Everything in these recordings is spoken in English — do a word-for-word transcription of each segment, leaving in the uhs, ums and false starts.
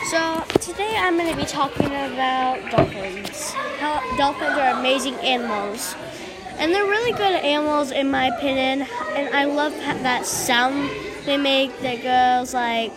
So today I'm going to be talking about dolphins. How dolphins are amazing animals, and they're really good animals in my opinion. And I love that sound they make that goes like,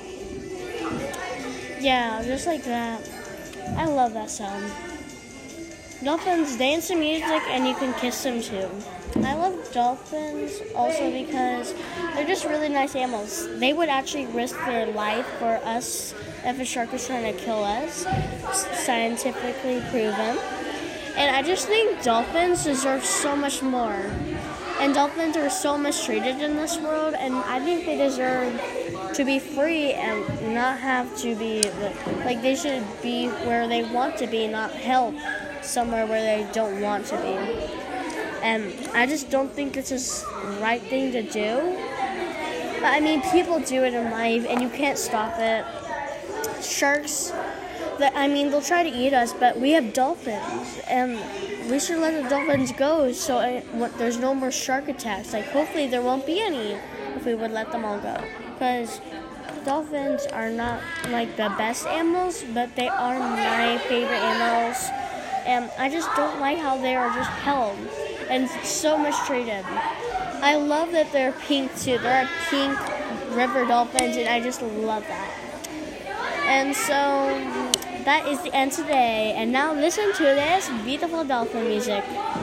yeah, just like that. I love that sound. Dolphins dance to music, and you can kiss them too. I love dolphins also because they're just really nice animals. They would actually risk their life for us if a shark was trying to kill us, scientifically proven. And I just think dolphins deserve so much more. And dolphins are so mistreated in this world, and I think they deserve to be free and not have to be, like they should be where they want to be, not held somewhere where they don't want to be. And I just don't think it's the right thing to do. But I mean, people do it in life, and you can't stop it. Sharks, that I mean, they'll try to eat us, but we have dolphins, and we should let the dolphins go so it, what, there's no more shark attacks. Like, hopefully there won't be any if we would let them all go. Because dolphins are not, like, the best animals, but they are my favorite animals. And I just don't like how they are just held and so mistreated. I love that they're pink too. They're pink river dolphins, and I just love that. And so that is the end today. And now listen to this beautiful dolphin music.